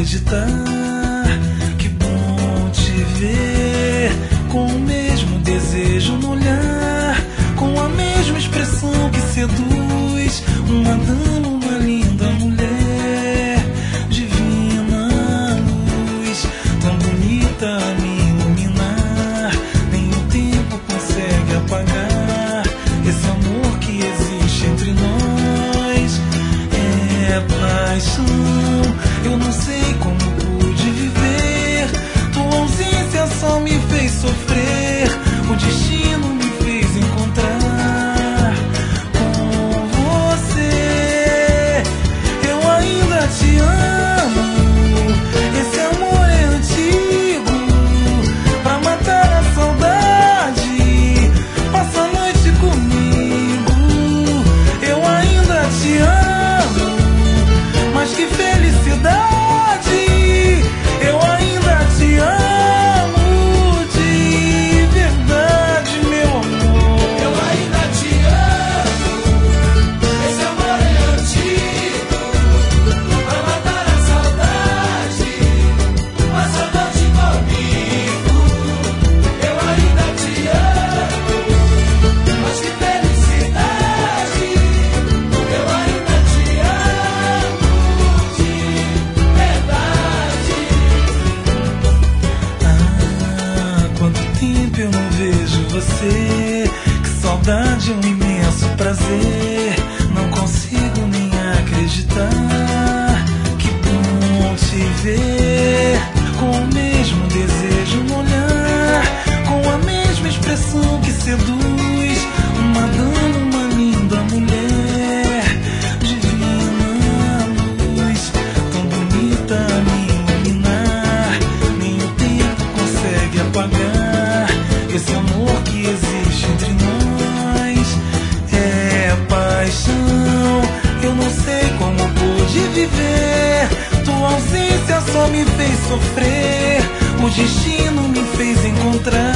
acreditar. Que bom te ver, com o mesmo desejo no olhar, com a mesma expressão que seduz. Uma dama, uma linda mulher, divina luz, tão bonita a me iluminar. Nem o tempo consegue apagar esse amor que existe entre nós. É paixão, eu não sei como pude viver. Tua ausência só me fez sofrer. O destino me fez encontrar com você. Eu ainda te amo. Esse amor é antigo, pra matar a saudade. Passa a noite comigo. Eu ainda te amo, mas que felicidade. Eu ainda te amo de verdade, meu amor. Eu ainda te amo. Esse amor é antigo, pra matar a saudade. Passa a noite comigo. Eu ainda te amo, mas que felicidade. Eu ainda te amo de verdade. Ah, quanto tempo eu não vejo você. Que saudade, um imenso prazer. Não consigo nem acreditar. Que bom te ver, com o mesmo desejo no olhar, com a mesma expressão que seduz. Uma dama, uma linda mulher, divina luz, tão bonita a me iluminar. Nem o tempo consegue apagar esse amor que existe entre nós. É paixão, eu não sei como pude viver. Tua ausência só me fez sofrer. O destino me fez encontrar